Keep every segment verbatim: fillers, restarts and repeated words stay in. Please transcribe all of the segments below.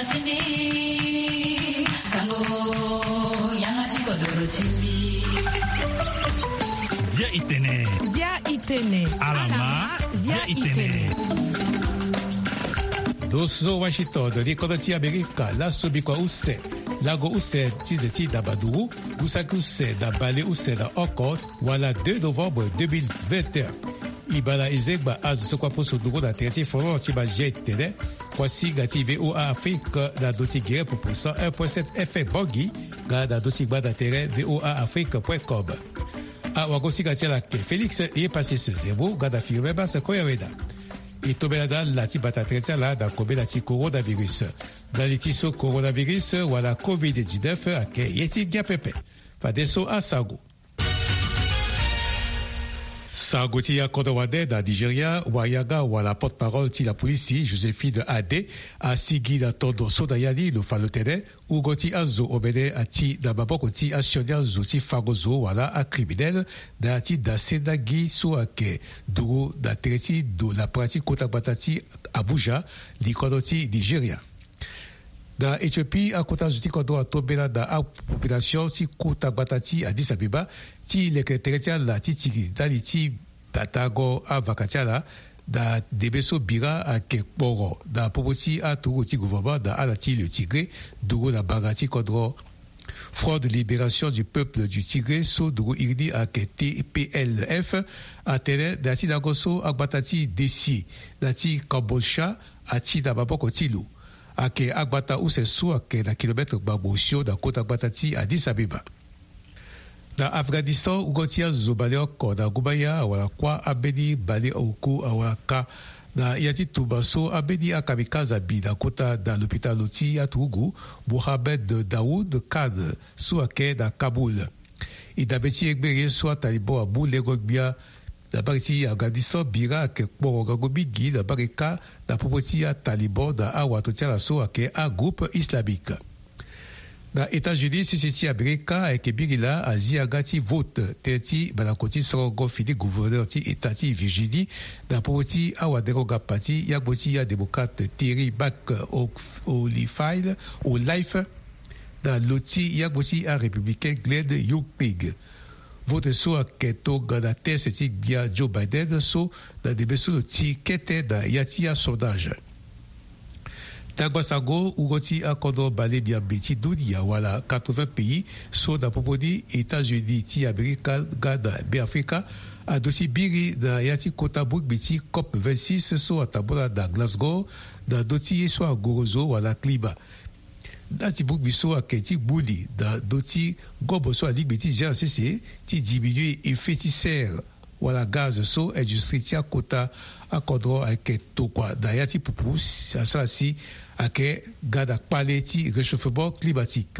Zia itene. Zia itene. Alama. Zia itene. Doso Washington, ricordi America, la subikwa use, lago use, tizeti da Badou, Gusaku use da Bale use da Okot, wala deux novembre deux mille vingt et un. Ibala izegba az sokwa poso dugo da terti foro tiba jetele, kwasi gati V O A Afrique da doti gere pour cent un virgule sept F M Bangi, ga da doti gba da terre V O A Afrique point com. A wagosi gati la ke Félix est passé ce zéro, ga da firme ba se koyaweda. Et tobelada la tibata treta la da kobela ti coronavirus. Dans les tiso coronavirus wala covid dix-neuf ake yeti bien pepe. Fadeso a Sago. Sago ti ya kodowade da Nigeria wayaga wala porte-parole ti la police Joséphine Adé a sigi da todo soda yali lo falotene ugo ti azo obede ati da baboko ti actionnaire zo ti fagozo wala a criminel da ti da senagi so ake duro da tereti do la pratique kota batati Abuja likono ti Nigeria. Da Éthiopie a kota zuti kodo a tobela da a population ti kota batati Addis Abeba ti lekreteretia la ti tigi dali ti datago a vakatia la da debeso bira a kekporo da popoti a togo ti gouvernement da ala ti le Tigré dogo na bagati kodro Front de libération du peuple du Tigré so dogo irdi a ke T P L F a tele da ti dagoso a batati desi da ti Kambolcha a ti da baboko ti lu ake agbata use su ake na kilomètre babosio da kota agbata ti Addis Abeba. Da Afghanistan ugotia zobaleoko na gubaya wala kwa abedi bale oku awaka na yati tubaso abedi akamikaza bi na kota da l'hôpital ti atugu Mohamed Daoud Khan su ake na Kaboul. Idabeti egbere su talibo abu legogbia da bariti Afghanistan bira ke kporo gobigi da barika da popoti a Taliban da awato tiara so ake a groupe islamique. Da États-Unis sisiti Amerika eke birila Asia gati vote teti balakoti sorongo fini gouverneur ti État ti Virginie da popoti awadero gapati yagboti ya démocrate Terry McAuliffe au life da loti yagboti a républicain Glenn Youngkin. Vote so a keto gana test ti bia Joe Biden so da debeso ti kete da yati a sondage. Tagwasago ugoti a kodo bale bia beti dunia wala quatre-vingts pays so da popodi États-Unis ti Amerika gada be Afrika a dosi biri da yati kota buk beti COP vingt-six so a tabola da Glasgow da doti so a gorozo wala kliba. Dati bouk biso a keti bouli da doti gobo so a lig beti G C C ti diminue effet ti serre wala gaz so industrie ti a kota a kodro a ke tokwa da yati pupu a sa si a ke gada pale ti réchauffement climatique.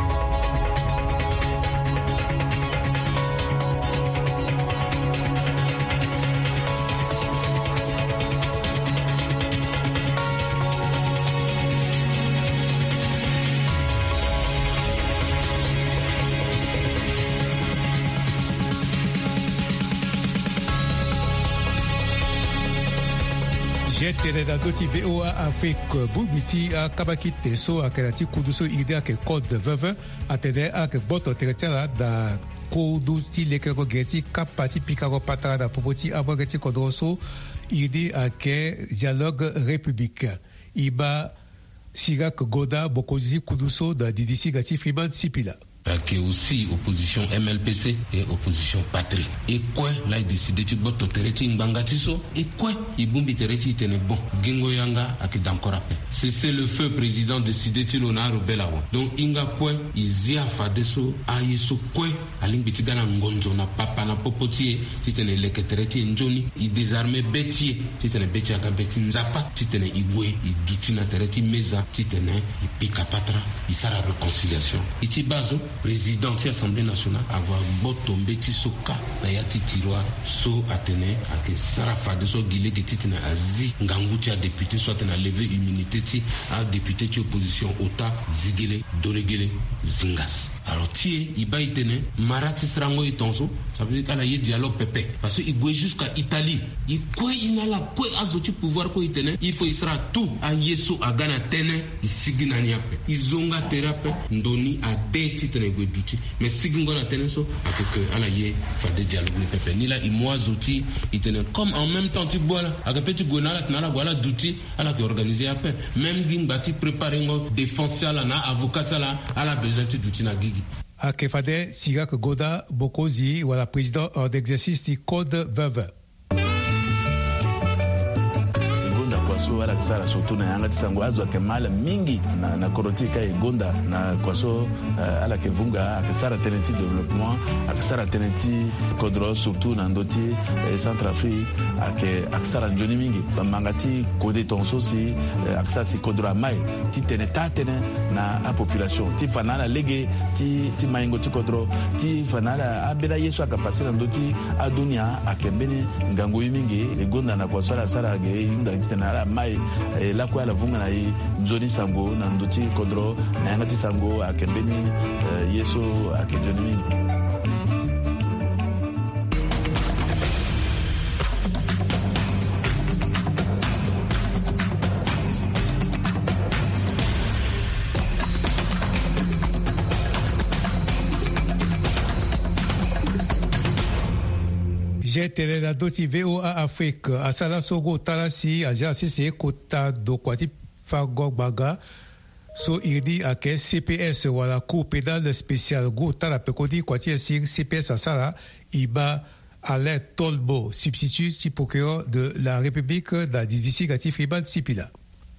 Jete da doti V O A Afrique bubiti a kabakite so a kelati kuduso ide a ke code veuve a tede a ke boto teretala da kodu ti lekero geti kapati pikaro patara da popoti abogeti kodroso ide a ke dialogue républicain iba Sirak Goda bokozi kuduso da didisi gati Freeman Sipila. Qui est aussi opposition M L P C et opposition Patrie. Et quoi, là, il décide de boto tereti ngangatiso. Et quoi, il bumbi tereti tene bon. Gingo yanga aki damkorape. C'est le feu président décidé de l'onar belawa. Donc inga quoi, il zia fadeso ayeso quoi, aling bitigana ngonjo na papa na popotie, titene leke tereti njoni, il désarmé betier, titene beti aga beti nzapa, titene igwe, il dutina tereti meza, titene ipika patra, il sera réconciliation. Iti bazo président de l'Assemblée nationale avoir botombe ti soka na yati tiroir so atene ake sarafa de so gile ke titina azi nganguti a député soit na lever immunité ti a député ti opposition ota zigele doregele zingas alors tie iba itene marati srango itonso ça veut dire qu'ala y dialogue pépé parce que il go jusqu'à Italie il quoi il a la quoi azoti pouvoir ko itene il faut il sera tout a yesu agana tene isigina niape izonga thérapie ndoni a de titene go duti mais sigingo na tene so avec ala y fa de dialogue pépé ni la imoazoti itene comme en même temps tu bois là avec petit gonala na voilà duti ala qui organiser après même din bati préparer ngo défense la na avocat la ala besoin tu duti na gigi à Kefade Sirak Goda Bokozi ou la président hors d'exercice du code veuve. So ala kisara surtout na yanga tisango azo kemala mingi na na korotika igonda na kwaso uh, ala kevunga akisara tenenti développement akisara tenenti kodro surtout na ndoti eh, Centrafrique ake akisara njoni mingi mangati kode tonso si eh, akisara si kodro mai ti teneta tene na a population ti fanala lege ti ti maingo ti kodro ti fanala abela yesu akapasira ndoti adunia akembeni ngango mingi igonda na kwaso ala sara ge inda tena mai eh, la kwa la vunga na i nzoni sango na ndoti kodro na yangati sango akembeni eh, yeso akenjoni mingi. Tele la doti V O A Afrique asala sogo talasi aja sese kota do kwati fago baga so irdi ake C P S wala cour pénale spécial go tala pekodi kwati sir C P S asala iba Alain Tolbo substitut du procureur de la République da D D C gatif Riban Sipila.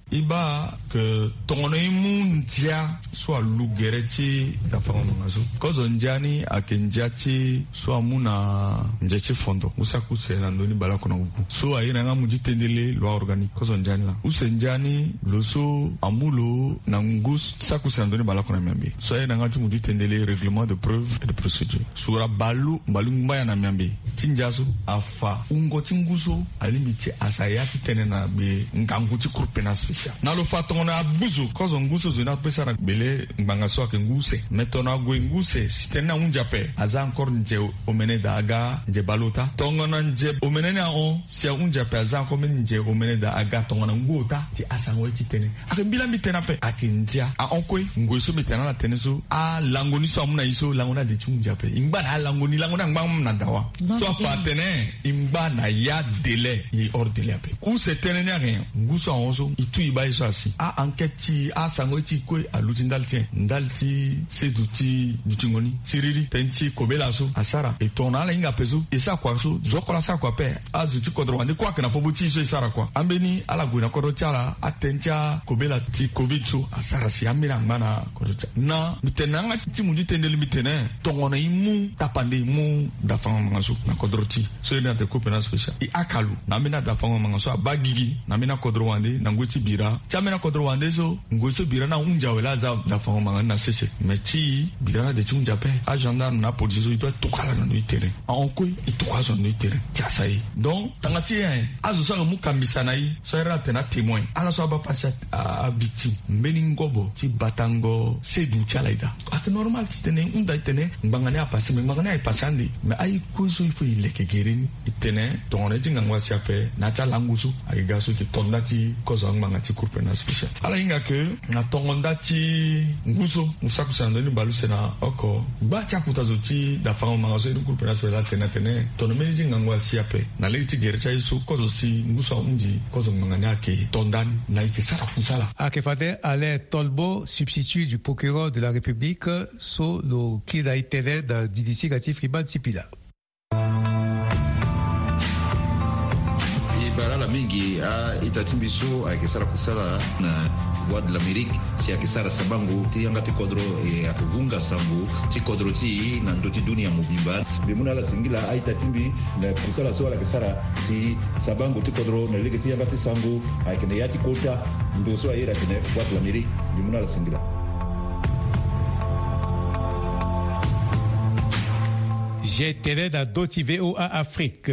Iba que ton mundia soit lugereti da famo ngazo kozo njani akenjati soit muna njeti fondo usaku sena ndoni bala kona uku so ayina nga muji tendele loi organique kozo njani la usenjani loso amulo na ngus saku sena ndoni bala kona miambi so ayina nga muji tendele règlement de preuve et de procédure sura balu balu mbaya na miambi tinjaso afa ungo tinguso alimiti asayati tenena be nganguti kurpenas na lo fatona abuzu kozo nguso zina pesa na bele mbangaso ke nguse metona gwe nguse sitena unjape aza encore nje omene da aga nje balota tongona nje omene na on sia unjape aza encore nje omene da aga tongona ngota ti asango ti tene akembila mitena pe akindia a onkwe ngweso mitena na teneso a langoni so amuna iso langona de unjape imba na langoni langona ngba na dawa so fatene imba na ya délai i hors délai pe ou setene ne rien nguso onzo itu iba iso asi a enquête a sango ti kwe aluti ndalti ndalti seduti dutingoni siriri tenti kobela so asara e tona la inga peso isa kwa so zokola sa kwa pe azuti kodro wande kwa kana pobuti so isara kwa ambeni ala gwina kodro chala atentia kobela ti covid so asara si amira ngana kodro na mitenanga ti mundi tendeli mitene tongona imu tapande imu da fanga mangaso na kodro ti so ina te kopena special i akalu na mina da fanga mangaso abagigi na mina kodro wande na ngoti bira chamena kodro wande so ngoso bira na unja wela za da fanga manga na sese mechi bira na de unja pe a gendarme na police so ito tukala na no terrain en ko ito kwazo no terrain tia sai donc tangati hein azo so mu kambisa na yi so era tena témoin ala so ba passer a victime meningobo ti batango sedu chalaida ak normal ti tene unda tene ngangane a passer me ngangane a passandi mais ay ko so il faut il ke gerin itene ton eti ngangwa siape na cha langusu ay gaso ki tondati ko zo nganga ti kurpena special ala inga ke na tondati nguso musaku sandoni baluse na oko ba cha kutazoti da fanga mangaso ni kurpena special tena tene ton meji ngangwa siape na leti gercha iso ko zo si nguso unji ko zo ngangane ake tondani na ike sara kusala Akefade Alain Tolbo substitut du procureur de la République so lo kida itele da D D C gatif Riban Sipila. Barala mingi a itatimbiso a kisara kusala na voix de l'Amérique si a kisara sabangu ti yangati kodro e akivunga sambu ti kodro ti na ndoti dunia mubimba bimuna la singila a itatimbi na kusala so la kisara si sabangu ti kodro na lege ti yangati sangu a kene yati kota ndoso a ira kene voix de l'Amérique bimuna la singila. J'ai télé da doti V O A Afrique.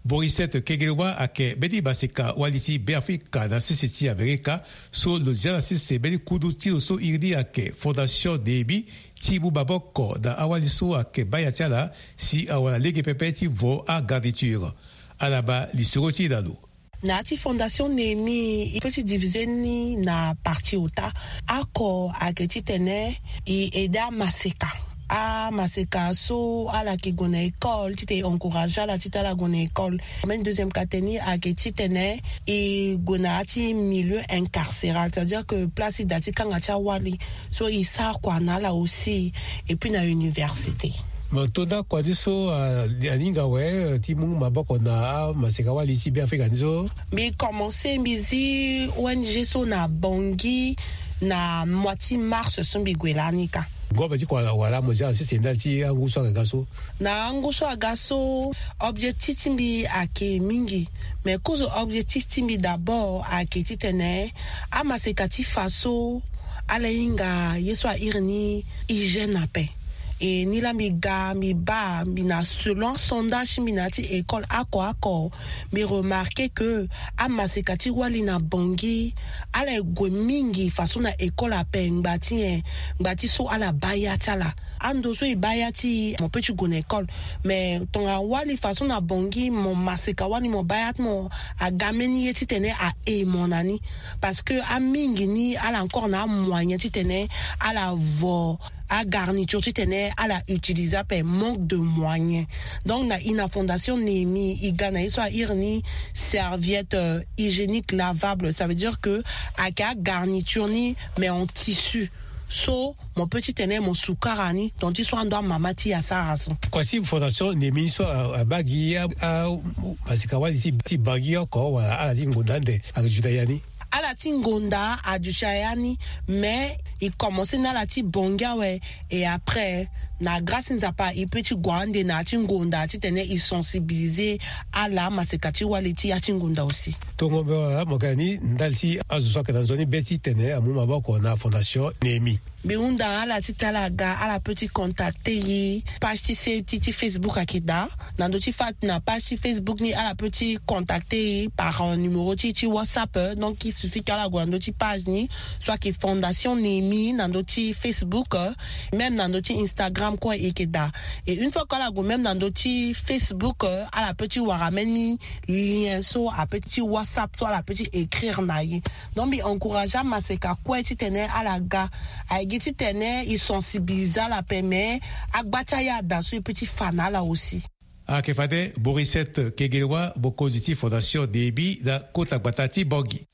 Borisette Kegelwa ake bedi basika walisi be Afrika na sisiti Amerika so lo zera sisi bedi kudu tiro so irdi ake Fondation Debi tibu baboko da awaliso ake bayatiala si awala lege pepe ti vo a garniture. Alaba lisiroti dalu. Na ti Fondation Nemi i petit diviser ni na parti ota ako ake ti tene i eda maseka. A maseka so ala ki gona école ti te encourage la ti ta la gona école même deuxième catégorie a ke ti tene et gona ti milieu incarcéral, c'est-à-dire que place dati kanga cha wali so i sa kwa na la aussi et puis na université. Tona kwa diso aninga we ti mungu maboko na maseka wali si bien Afrika nizo mi commencé mizi O N G so na Bongi na moitié mars so mbi gwelanika ngoba ti kwa wala moja sisi ndati anguso agaso na anguso agaso objectif timbi ake mingi mais cause objectif timbi d'abord ake titene amaseka ti faso ala inga yeso a irni hygiène na paix et ni la mi ga mi ba mi na selon sondage mi na ti école ako ako mi remarqué que a masekati wali na Bongi ala gwe mingi façon na école a pe ngbati en ngbati so ala baya tala ando so i baya ti mon petit gon école mais ton a wali façon na Bongi mon maseka wali mon bayat mon a gameni ti tene a e monani parce que a mingi ni ala encore na moyen ti tene ala vo a garniture ti tene à la utiliser par manque de moyens. Donc na ina Fondation Nemi i gana iso a irni serviette euh, hygiénique lavable, ça veut dire que a ka garniture ni mais en tissu. So mon petit tene mon soukarani dont ils sont doit mamati à sa raison. Quoi si Fondation Nemi so a bagi a parce que wali si petit bagi ko wala ala ngondande a judayani à la tingonda à du chayani mais il commençait na la ti bonga ouais et après na grâce nzapa il petit gwande na tingonda ti tene il sensibiliser à la masekati waleti ya tingonda aussi tongo be mogani ndalti azuso ka zone beti tene amu maboko na Fondation Nemi biunda ala ti talaga ala petit contacter yi page ti ti ti Facebook akida na do ti fat na page ti Facebook ni ala petit contacter par un numéro ti ti WhatsApp donc il suffit qu'ala go na ti page ni soit qui Fondation Nemi na do ti Facebook même na do ti Instagram quoi ekeda et une fois qu'ala go même na do ti Facebook ala petit warameni lien so a petit WhatsApp soit la petit écrire na yi donc bi encourager maseka quoi ti tene ala ga Giti tene il sensibilise la permet akbataya dans ce petit fana là aussi. A kefade Borisette Kegelwa Bokoziti Fondation Debi da Kota Batati Bongi.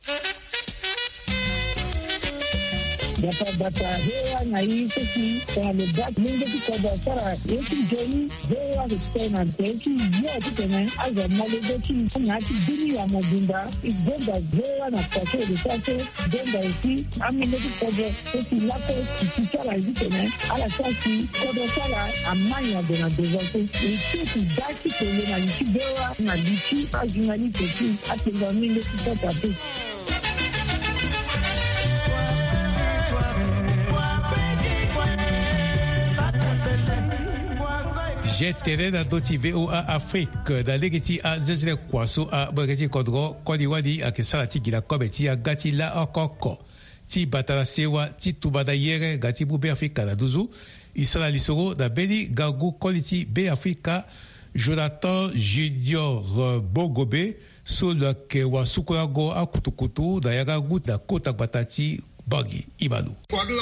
Data data hewa na hii sisi kwa lebat mungu kwa sara yetu jeni hewa kutena teki yote tena aza malezeti na kidini ya mobimba igonda hewa na kwa de sasa gonda isi amileti kwa sisi lapo kisara hivi tena ala sasa kwa sara amanya dona dezote isi daki tena na isi hewa na lichi ajunali teki atenda mingi kwa tatu. J'ai terrain dans d'autres V O A Afrique dans les geti a zezele kwaso a bageti kodro kodi wadi a kesalati gila kobeti a gati la okoko ti batala sewa ti tubada yere gati bu be Afrika na duzu isala lisoro da beli gagu quality be Afrika Jonathan Junior Bogobe so le ke wa sukurago a kutukutu da yaga gut da kota batati Bagi Ibalu.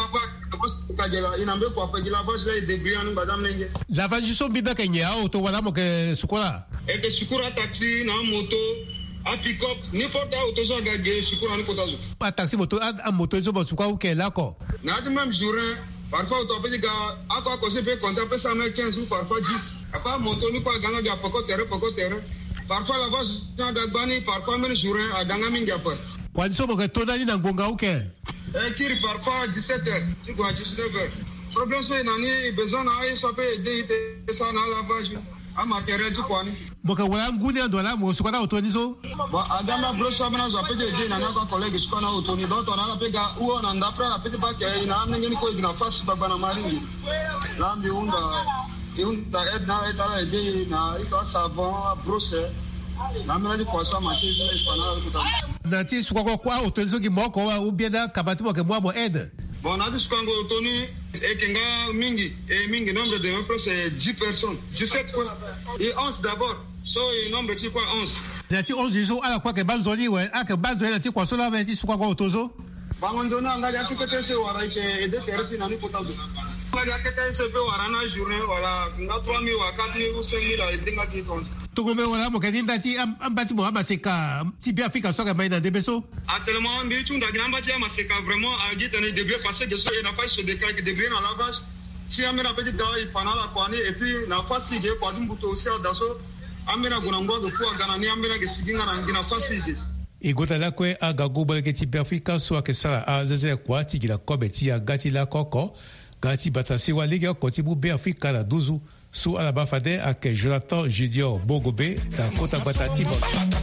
Lavage so bida kenya auto wala mo ke sukura. E ke sukura taxi na moto a pick up ni forta auto so gage sukura ni kota zo. A taxi moto a moto so bo sukura ou ke la ko. Na di même jour parfois auto pe ga ako ko se pe compte pe cent quinze ou parfois dix. Apa moto ni ko ganga ga poko terre poko terre. Parfois lavage na dagbani parfois même jour a ganga minga pa. Kwa so mo ke tona ni na ngonga ou ke. Et qui parfois dix-sept heures, tu vois, dix-neuf heures. Problème c'est nani besoin na ai so pe de ça na lavage a matériel tu quoi ni. Boka wala nguni ndo la mo sukona otoni so. Ba agama bro so bana zo pe de na na ko collègue sukona otoni do to na la pe ga uo na ndapra na pe ba ke na amne ni ko igna fast ba bana mari. Lambi unda unda et na eta la de na iko savon brosse namela di poisson maté je ne fana ko tam na ti su ko kwa o to so ki moko wa u bieda kabati mo ke mo mo aide bon na di su kango toni e kenga mingi e mingi nombre de membres c'est dix personnes dix-sept quoi et onze d'abord so e nombre ti quoi onze na ti onze zo ala kwa ke banzoni we ake banzoni na ti kwa so la ve ti su kwa ko to zo bangonzona anga ya kete se wara ke e de teresi na ni ko tabu ya kete se pe wara na journée wala na trois mille wa quatre mille ou cinq mille a dinga ki ton tugome wala mo ke ndati ambati mo amaseka ti bi Afrika so ka mai na debeso actuellement mbi tunda gramba ti amaseka vraiment a dit ne devait passer de so et na pas se déclarer que devait na lavage si amena petit gars il fana la kwani et puis na fasi de kwa dumbuto aussi daso amena gunangwa do fu agana ni amena ke siginga na ngina fasi de igota la kwe aga gubal ke ti bi Afrika so ke sala a zeze kwa ti gila kobe ti agati la koko gati batasi wa liga ko ti bu bi Afrika la douze sous ala bafade ak Jonathan Junior Bogobe da kota batati bo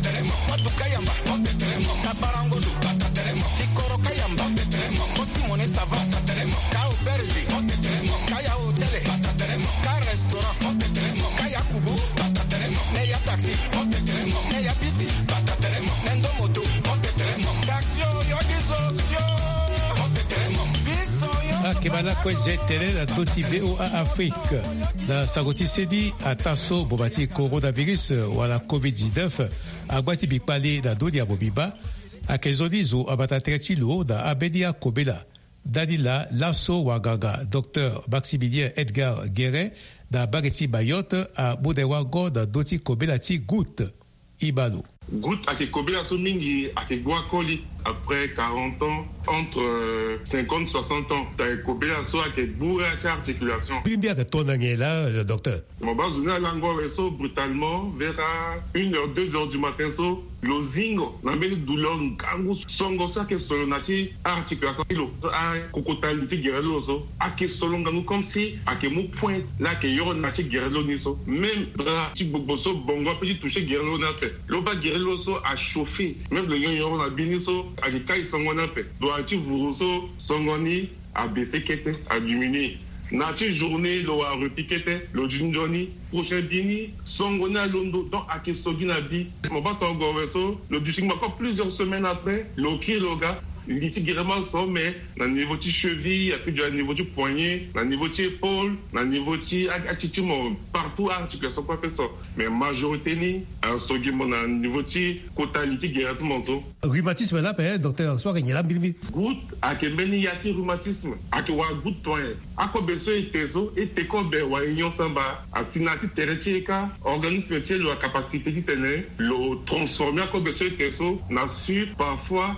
Kebala kweze tele la doti B O A Afrique na sagoti sedi ataso bobati coronavirus wala covid dix-neuf agwati bipali na dodi ya bobiba akezodizo abata tretilo da abedia kobela Dalila Lasso Wagaga Docteur Maximilien Edgar Guéret da bageti Bayotte a Bodewago da doti kobela ti Gout Ibalo Gout ake kobela so mingi ake guakoli après quarante ans, entre euh, cinquante soixante ans, ta kobela so ake bourre ake articulation. Bimbi ake tonangé là, le docteur. Mon bas zuna lango so brutalement vers une heure, deux heures du matin so lozingo na mbeli douleur ngangu songo so ake solo nati articulation lo a kokotali gerelo so ake solo ngangu comme si ake mu point là que yoro nati gerelo ni so même bras ti bobo so bongo petit toucher gerelo na pe lo ba gerelo so a chauffer même le yoro na bini so ake kai songo na pe do ati vuru so songo ni a baisser kete a diminuer Nati journée lo a repiquete lo jinjoni prochain bini songo na londo donc ake sogi na bi mo ba to go so le duching encore plusieurs semaines après lo ki lo ga liti vraiment so mais na niveau ti cheville et puis du niveau du poignet na niveau ti épaule na niveau ti attitude mo partout articulation quoi fait ça mais majorité ni un sogi mo na niveau ti totalité directement so rhumatisme là pe docteur so ngela bilbi gout akembeni yati rhumatisme akwa gout toin akobeso etezo eteko be wa union samba asinati teretieka organisme ti lo capacité ti tene lo transformer akobeso etezo na su parfois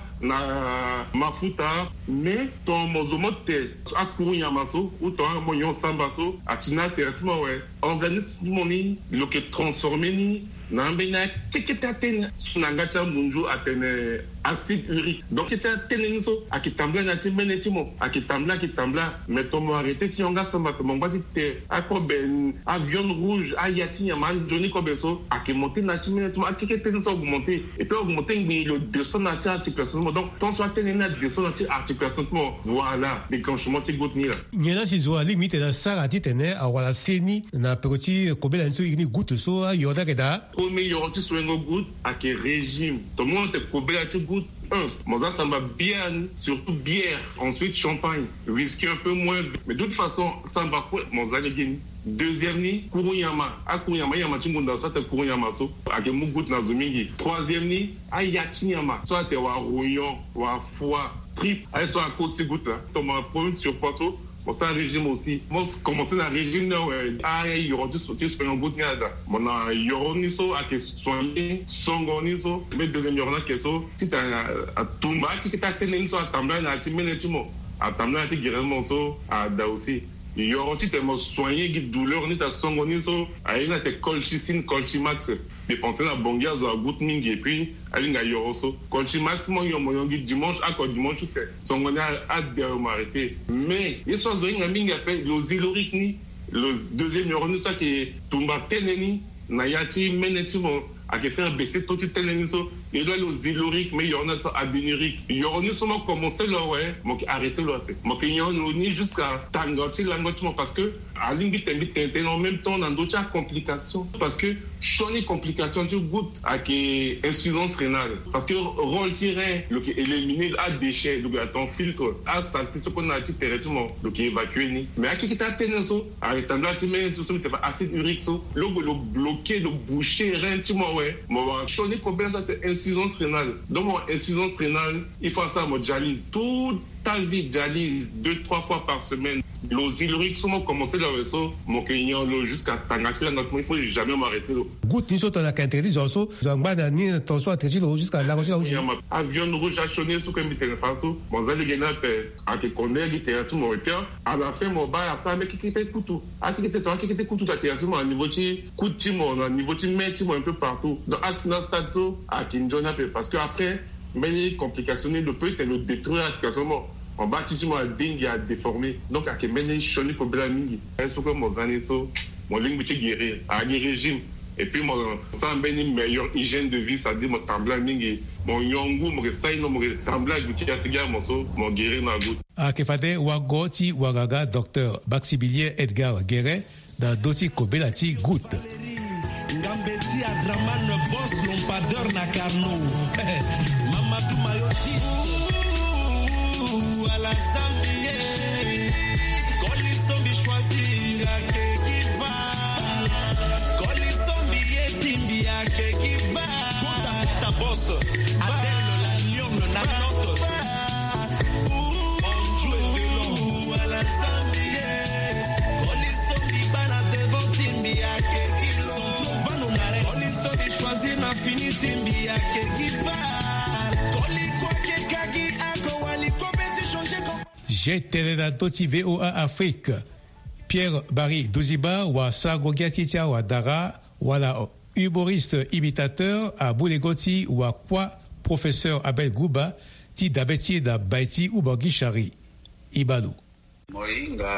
na mafuta mais ton mozomote akuru nyamaso ou ton moyon samba so atina traitement ouais organisme moni lo ke transformer ni na mbena teketa ten sunangata munju atene acide urique donc était tenen so akitambla na timbene timo akitambla akitambla mais tomo arrêté ti onga samba tomo ngati te akoben avion rouge ayati yaman joni ko beso akimonter na timbene timo akikete so augmenter et puis augmenter ngi le descend na articulation donc ton soit tenen na descend na articulation voilà déclenchement ti goutte ni là nyela si zo limite na sara ti tene awala seni na petit kobela nso igni goutte so yoda keda au meilleur tu sois un goutte à quel régime tout le monde te kobela ti goutte un, Moza ça va bien, surtout bière, ensuite champagne, whisky un peu moins, mais de toute façon, ça va quoi, Moza les gagne. Deuxième ni, Kuruyama, a Kuruyama, Yama Chimunda, soit Kuruyama, so, a Kemugut Nazumingi. Troisième ni, a Yatinyama, soit te wa rouillon, wa foie, trip, a soit à cause de goutte là, ton problème sur poteau. Bon, c'est un régime aussi. Moi, commencer dans le régime, ah, il y aura du soutien sur un bout de nada. Bon, il y aura ni so, à que soigner, songo ni so, mais deuxième, il y aura que so, si t'as un tumba, qui t'a tenu so, à tambla, à timene, timo, à tambla, à tigrément so, à da aussi. Il y aura aussi tellement soigné, qui douleur, ni ta songo ni so, à une, à te colchicine, colchimax, dépenser la bongia, zo, à goutte mingi, et puis, à une, à y aura so. Colchimax, moi, il y a mon dimanche, à quoi dimanche, c'est, songo ni, à m'arrêter. Mais, il y a soit zo, il y a mingi, appelle, le zylorique ni, le deuxième, il y aura ni, ça, qui est, tumba teneni, na yati, meneti, mon, à qui faire baisser tout le temps, il il doit aller aux Iloriques, mais il y en a à Bénurique. Il y en a seulement commencé là, ouais, mais arrêtez là. Mais il y en a jusqu'à Tangoti, Langotima, parce que à l'ingé en même temps, on a d'autres complications. Parce que chaque complication, tu goûtes à insuffisance rénale. Parce que rôle tiré, le qui éliminer à déchets, donc à ton filtre, à santé, ce qu'on a dit directement, donc évacuer. Mais à qui est à peine ça, à étendre tu mets tout ça, tu fais acide urique, ça, le bloquer, le boucher, rien, tu m'as ouais. Moi, chaque combien ça c'est insuffisance rénale. Donc, mon insuffisance rénale, il faut ça, moi, dialyse. Toute ta vie, dialyse, deux, trois fois par semaine. Les iloriques sont commencé le réseau, mon Kenyan, jusqu'à Tangati, là, il faut jamais m'arrêter. Goutte, nous sommes dans la quintéresse, also, dans le ni ton soit traité jusqu'à la roche. Avion rouge à chonner, ce que je me façon, mon zèle gagné à te connaître, il était tout mon repère. À la fin, mon bail à ça, mais qui était couteau. À qui était toi, qui était couteau, à théâtre, à niveau de coup de timon, à niveau de maître, un peu partout. Donc, à ce stade, à Kinjona, parce qu'après, mais les complications, le peut être le détruire à quasiment. En bas, tu m'as dingue à déformer. Donc, à que mener choni pour blamingi. Et ce que mon ganeto, mon ligne petit guérir, à un régime. Et puis, mon sans une meilleure hygiène de vie, ça dit mon tambla mingi, mon yongu, mon saï, mon tambla, guti à cigare, mon so, mon guérir na goutte. À Kefade, Wagoti, Wagaga, docteur Baxibilier Edgar Guéret, dans Doti Kobelati, goutte. Ngambeti Adraman, boss, l'ompadeur na carno. Mamadou Mayoti. À la Zambie, quand ils sont bien choisis, à qui va, quand ils sont bien timbi, à qui va, ta bosse, Adèle, la lion, la note, on joue de l'eau à la Zambie, quand ils sont bien bana devant timbi, à qui va, quand ils sont bien choisis, n'a fini timbi, à qui va, quand ils croient que Kagi a Kowali. J'ai télé Doti V O A Afrique. Pierre Barry Douziba wa Sagogia Titia wa Dara wala humoriste imitateur à Boulegoti wa quoi professeur Abel Gouba ti dabeti da Baiti ou Bogichari Ibalou. Moi,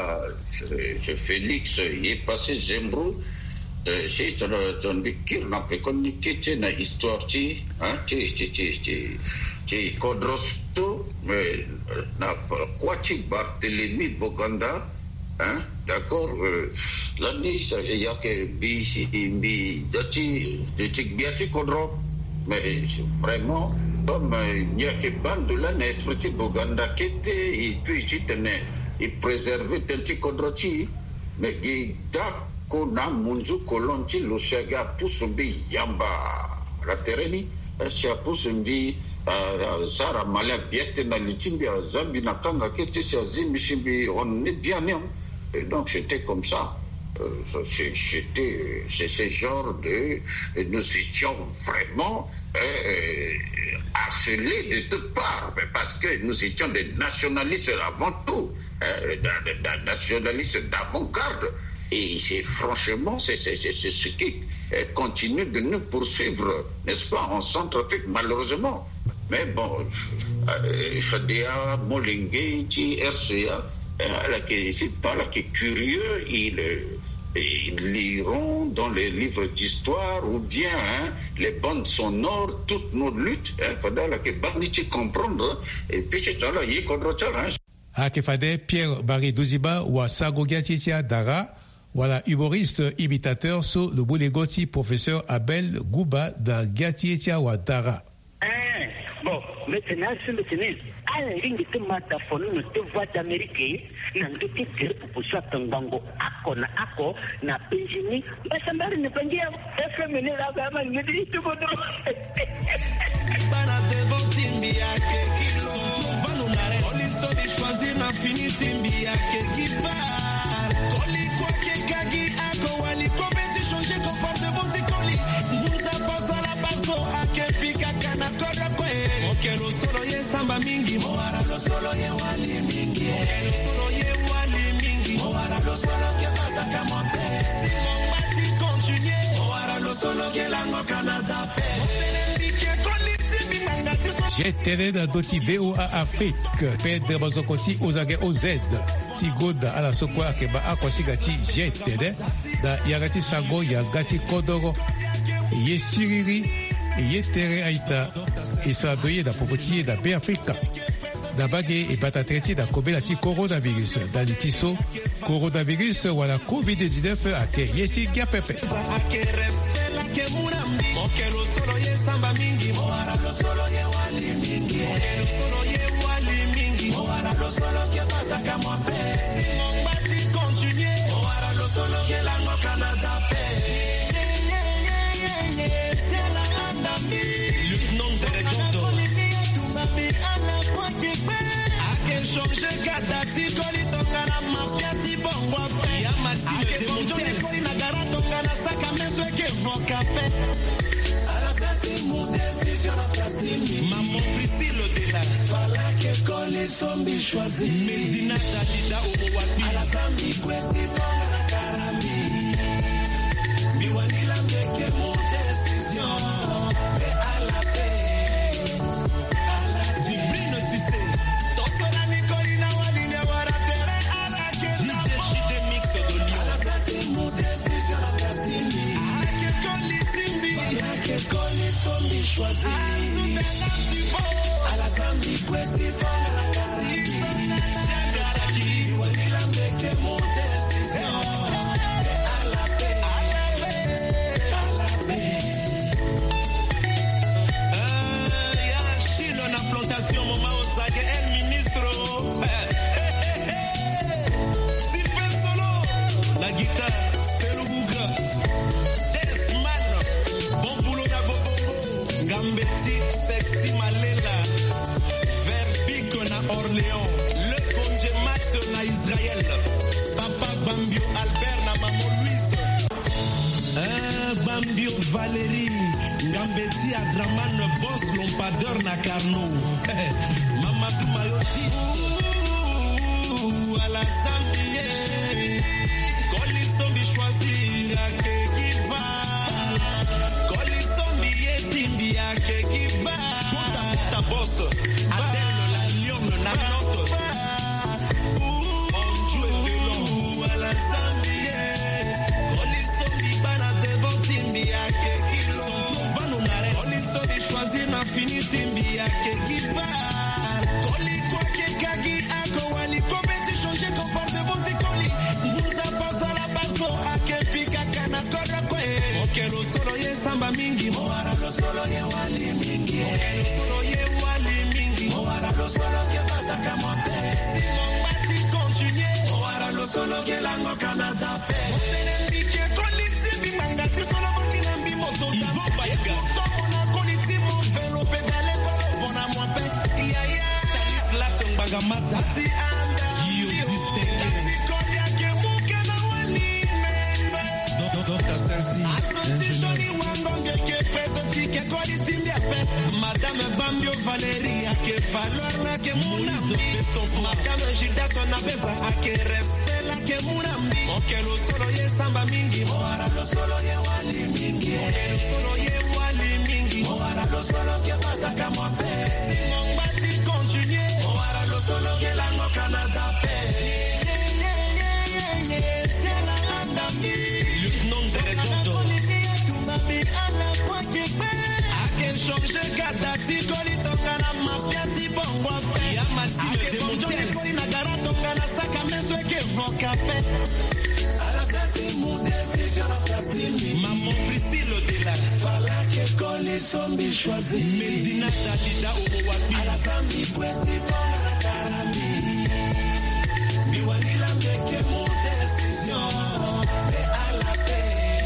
je Félix, il est passé Zembrou. C'est ton bikir n'a pas connu qui était dans l'histoire qui, hein, qui, qui, qui, qui, qui Kodrosto, mais n'a pas quoi qui Barthélemy Boganda, hein, d'accord, l'année, il y a que Bici, Bi, Dati, Dati, Biati Kodro, mais vraiment, comme il n'y a que bande de l'année, esprit Boganda qui était, et puis il tenait, il préservait Dati Kodroti, mais il Kona munzu kolonti lushaga pusumbi yamba la tereni sia pusumbi sara malya biete na litimbi zambi na kanga kete sia zimbi on est bien né et donc c'était comme ça c'était c'est ce genre de nous étions vraiment euh, harcelés de toutes parts parce que nous étions des nationalistes avant tout euh, des nationalistes d'avant-garde. Et c'est, franchement, c'est, c'est, c'est, c'est ce qui continue de nous poursuivre, n'est-ce pas, en Centrafrique, malheureusement. Mais bon, Fadea, Molingue, R C A, c'est pas là qui est curieux, ils, ils liront dans les livres d'histoire ou bien hein, les bandes sonores, toutes nos luttes. Il faudra là que Barnichi comprendre, et puis c'est là, il y a contre ça. Hakefade, Pierre Barry Douziba, ou Sagogia Titia Dara, voilà, humoriste imitateur sur le Boulegoti, professeur Abel Gouba da Gatietia Wadara. Bon, maintenant, c'est maintenant. À la ligne de mataphone, nous te voix d'Amérique, nous te tirons pour pousser à Tangango, Ako, na Ako, na Benjini, mais ça m'a ne pas dire, est-ce que mener la gamme, il me dit tout le monde. Banate Timbi à Kekilo, Vanunare, Oliso de choisir n'a fini Timbi à Kekipa, Koli Kwakekagi, Ako, Ali, Kometi, changer comportement de Koli, nous avons à la basso, à Kepika, Kanakora, Okelo solo ye samba mingi, Moara lo solo ye wali mingi, Okelo solo ye wali mingi, Moara lo solo ye bataka monte, Simon Mati continue, Moara lo solo ye lango Canada pe, J'ai télé dans Doti V O A Afrique, Pedro Bazokoti Ozage O Z, Tigoda à la Sokwa Akeba Akosigati, j'ai télé, da Yagati Sago, Yagati Kodoro, Yesiriri, e ye tere aita e sa doye da popotie da be Afrika. Da bage e bata treti da kobela ti coronavirus da litiso coronavirus wala covid dix-neuf ake yeti gya pepe. Maman Priscille Odela Fala que coli sombi choisi Medina Tadida Omowapi Ala zambi kwesi tonga na karami Biwanila meke mon décision Mais à la paix À la Divine Cissé Tosona Nicolina Walinia Waratere À la que D J Chide Mix de Lyon Ala zambi mon décision la plastimi Ala que coli timbi Fala que coli sombi choisi à la zambi kwesi tonga na karami Biwanila meke mon décision Mais à la paix à la paix euh, y'a Chino na plantation Mama Osake el ministro Sylvain Solo la guitare Selubuka Desman bon boulot na Gobongo Gambeti Sexy Malela Verbico na Orléans Le Conje Max na Israël Papa Bambio Albert na Maman Louise euh, Bambio Valérie Gambeti Adraman Boss Lompadeur na Carnot Mamadou Mayoti Ouh, à la Zambie Colisombi choisi à qui va Colisombi est Timbi à qui va ta boss Adèle la lionne na note on joue de long à la Zambie Colisombi bana devant Timbi à qui va nous n'arrête Colisombi choisi na fini Timbi à qui va Coli quoi que kagi ako wali compétit changer comportement de coli vous avance à la base à que pika kana kora kwe ok lo solo ye samba mingi mo ara lo solo ye wali mingi lo solo ye wali mingi mo ara lo solo que bata kamonte si mon bati continue mo ara lo solo que lango Canada pe motenembi que coliti bi mangati solo mokinambi moto ivo bayaga tona coliti mo velo pedale kolo vona mo pe iya iya Stanislas Mbagamasa ti anda yo distingue kolia ke muke na wali membe Docteur Sensi association ni wandonge ke peto ti ke coliti ndiape Madame Bambio Valérie ke valeur na ke munambi Madame Gilda sona besa ke respect la ke munambi okelo solo ye samba mingi mo ara lo solo ye wali mingi okelo solo ye wali mingi mo ara lo solo ke bata kamombe mon bati continue mo ara lo solo ke lango Canada pe c'est la landa mi lieutenant de Dodo ala kwa kipe ake changer kadati koli tonga na mapiati bongo pe ya masi le demontiel koli na gara tonga na saka meso ke voka pe ala sati mon décision na plastimi Maman Priscille Odela fala que koli sombi choisi Medina Tadida Omowapi ala zambi kwesi tonga na karami biwanila meke mon décision mais à la paix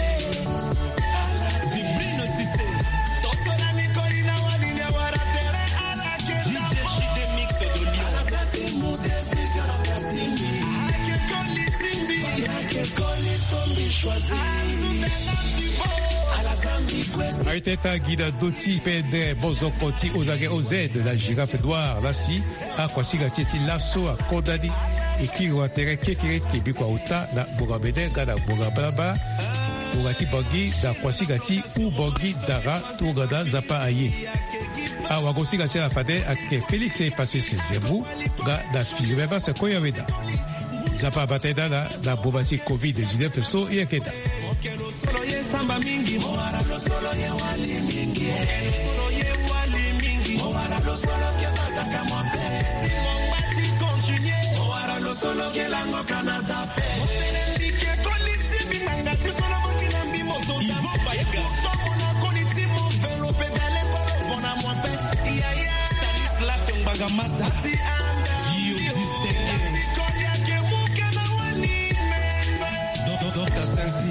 Aiteta Guida Doti Pedre Bozokoti Ozage Oz de la girafe Edouard Lassi a kwasiga tieti lasso a Kodadi ekiri wa tere kekere kebi kwa uta na bogabede gada bogabalaba bogati bogi da kwasiga ti u bogi dara tugada zapa aye a wagosiga ti la fade ake Félix e passé ses zebou ga da filibeba se koyaweda zapa bateda la da bobati covid dix-neuf so yekeda samba mingi moara lo solo ye wali mingi lo solo ye wali mingi moara lo solo ke bataka mwambe mon bati continuer moara lo solo ke lango Canada pe openendi ke koliti bimanga ti solo mokina mbi moto ivo baega mona koliti mo velo pedale polo bona mwambe iya iya Stanislas Mbaga Masa ti anda yo distingue kolia ke muke na wali membe Docteur Sensi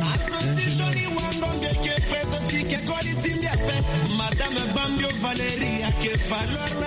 Madame Bambio Valeria que valor